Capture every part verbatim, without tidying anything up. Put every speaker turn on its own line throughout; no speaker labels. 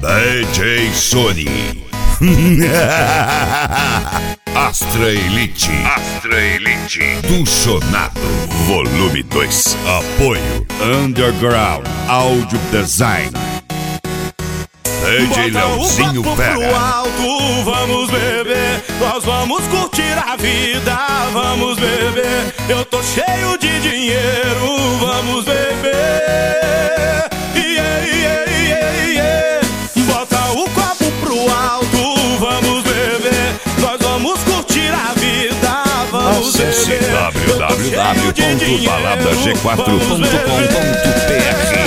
D J Sony. Astra Elite. Astra Elite. Do Sonado. Volume dois. Apoio Underground Audio Design. D J Leozinho Fera.
Pro alto, vamos beber, nós vamos curtir a vida, vamos beber. Eu tô cheio de dinheiro, vamos beber. Yeah, yeah, yeah, yeah. Bota o copo pro alto, vamos beber, nós vamos curtir a vida, vamos
Acesse
beber.
w w w ponto balada g quatro ponto com ponto b r.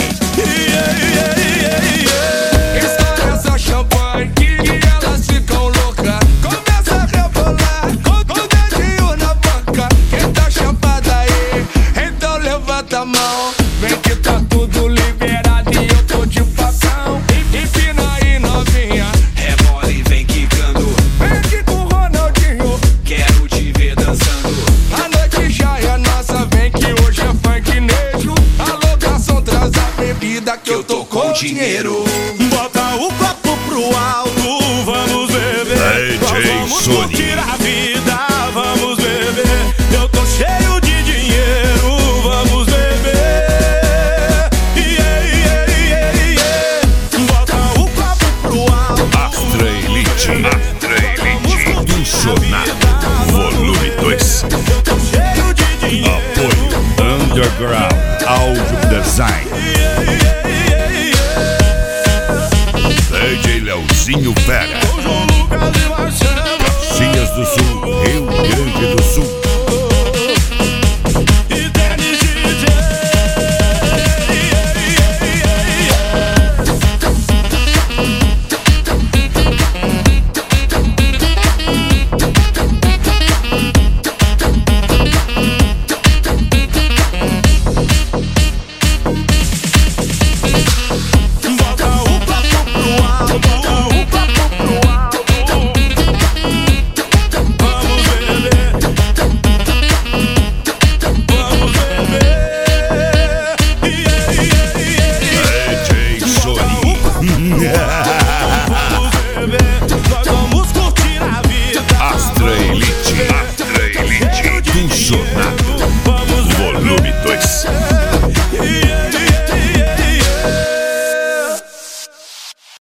Champanhe, que elas ficam loucas. Começa a rebolar com o dedinho na boca. Quem tá chapada aí, então levanta a mão. Vem que tá tudo liberado e eu tô de facão. Empina aí, novinha, rebola e vem quicando. Vem aqui com o Ronaldinho, quero te ver dançando. A noite já é nossa, vem que hoje é funknejo. Alô, garçom, traz a bebida que eu tô com dinheiro.
Bota o copo pro alto, vamos beber, nós vamos curtir a vida, vamos beber. Eu tô cheio de dinheiro, vamos beber. Yeah, yeah, yeah, yeah. Bota o copo pro alto.
Astra Elite. Astra Elite. Do Sonado. Volume dois.
Eu tô cheio de dinheiro.
Apoio Underground Audio Design.
Yeah, yeah, yeah, yeah.
D J Leozinho Fera.
João Lucas e Marcelo.
Caxias do Sul, Rio Grande do Sul.